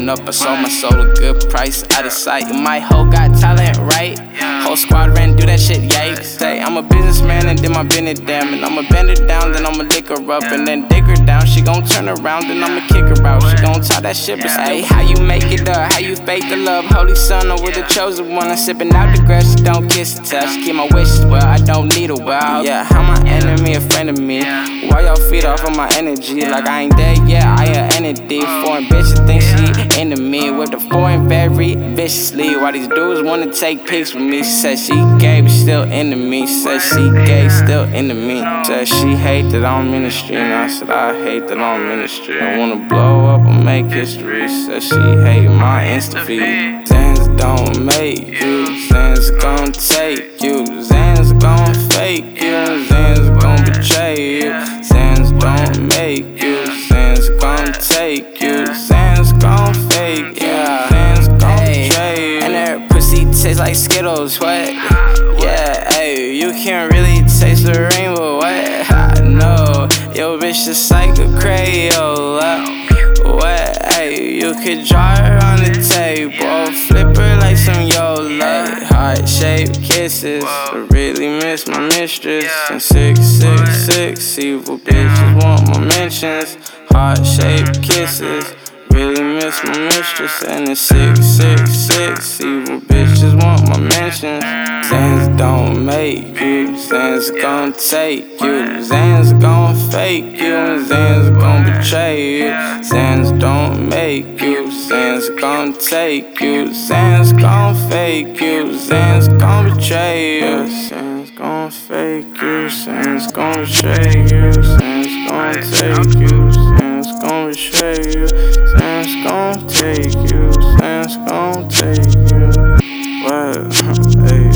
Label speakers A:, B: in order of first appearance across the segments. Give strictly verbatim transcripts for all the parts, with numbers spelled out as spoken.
A: growing up, I sold my soul a good price, out of sight. My hoe got talent, right? Whole squad ran, do that shit, yikes. Say, I'm a businessman and then my business damn. And I'ma bend her down, then I'ma lick her up and then dig her down. She gon' turn around, then I'ma kick her out. She gon' talk that shit, but say, how you make it up? How you fake the love? Holy son, over the chosen one. I'm sipping out the grass, she don't kiss the touch. Keep my wishes well, I don't need a well. Yeah, how my enemy a friend of me? Why y'all feed off of my energy? Like I ain't dead, yeah, I an entity. Foreign bitches think she into me with the foreign very viciously. Why these dudes wanna take pics with me? She said she gay, but still into me. She said she gay, still into me. Said she hate that I'm ministry, and I said I hate that I'm ministry. I wanna blow up and make history. She said she hate my Insta feed. Zans don't make you, Zans gon' take you, Zans gon' fake you, Zans gon' betray you. Zans don't make you, Zans gon' take you, Zans gon' fake you, Zans gon' betray you. And her pussy tastes like Skittles, what? Yeah, ayy, you can't really taste the rainbow, what? I know, yo bitch just like a Crayola. What, ayy, you could draw her on the table, flip her like some Yola. Heart-shaped kisses, I really miss my mistress. And six six six, evil bitches want my mentions. Heart-shaped kisses, really miss my mistress. And the six six six, evil bitches want my mentions. Zans don't make you, Zans gon' take you, Zans gon' fake you, Zans gon' betray you. Zans don't make you, Zans gon' take you, Zans gon' fake you, Zans gon' betray you. Zans gon' fake you, Zans gon' betray you, Zans gon' take you, Zans gon' betray you, Zans gon' take you, Zans gon' take you. What? Hey,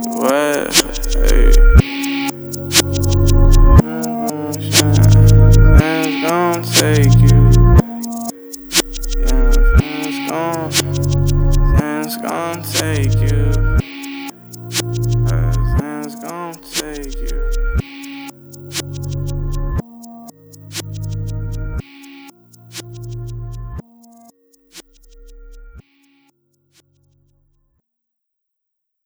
A: what? Hey. Zans gon' take you.